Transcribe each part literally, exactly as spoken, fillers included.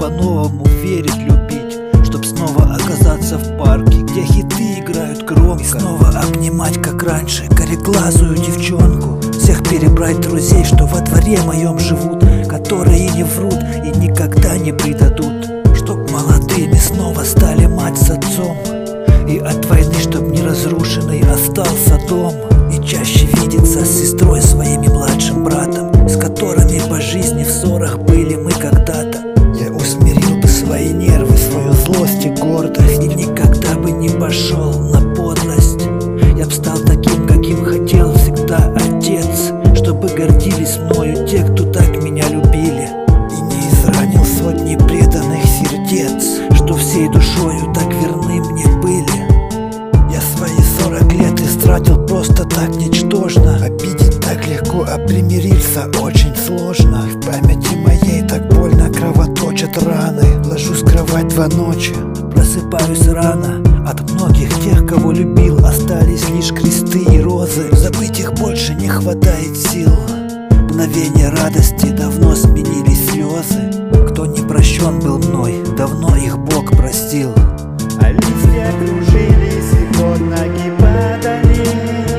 по-новому верить, любить, чтоб снова оказаться в парке, где хиты играют громко, и снова обнимать, как раньше, кореглазую девчонку. Всех перебрать друзей, что во дворе моем живут, которые не врут и никогда не предадут. Чтоб молодыми снова стали мать с отцом, и от войны, чтоб не разрушенный остался дом. И чаще видеться с сестрой, своим младшим братом, с которыми по жизни в ссорах были мы когда-то. Я усмирил бы свои нервы, свою злость и гордость, и никогда бы не пошел на подлость. Я б стал таким, каким хотел всегда отец, чтобы гордились мною те, кто так меня любили, и не изранил сотни преданных сердец, что всей душою так верны мне были. Я свои сорок лет истратил просто так ничтожно. Обидеть так легко, а примириться очень сложно. В памяти моей так больно кровоточат раны. Ложусь в кровать два ночи, просыпаюсь рано. От многих тех, кого любил, остались лишь кресты и розы. Забыть их больше не хватает сил. Мгновения радости давно сменились слезы. Кто не прощен был мной, давно их Бог простил. А листья кружились и под ноги падали,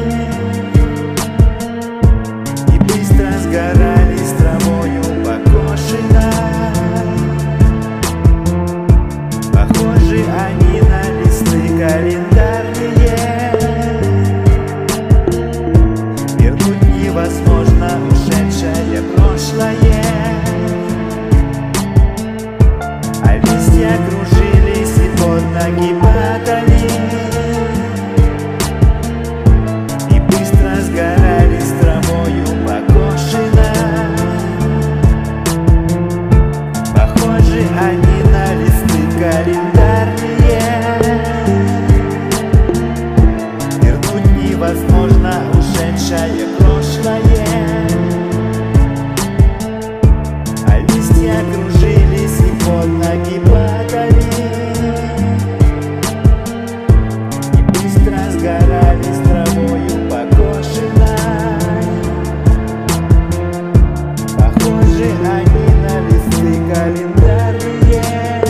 и быстро сгорали с травою покошено. Похожи они на листы календарные, вернуть невозможно ушедшее прошлое. А листья кружились и под ноги падали, и быстро сгорали с травою покошено. Похожи они на листы календарные, вернуть невозможно ушедшее прошлое. А листья кружились и под ноги падали, и быстро сгорали с травою покошено. Похожи они на листы календарные,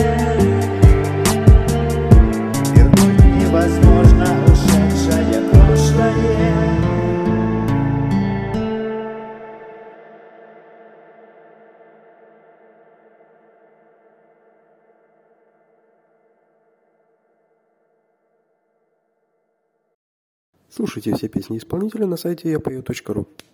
вернуть невозможно ушедшее прошлое. Слушайте все песни исполнителя на сайте я пою точка ру.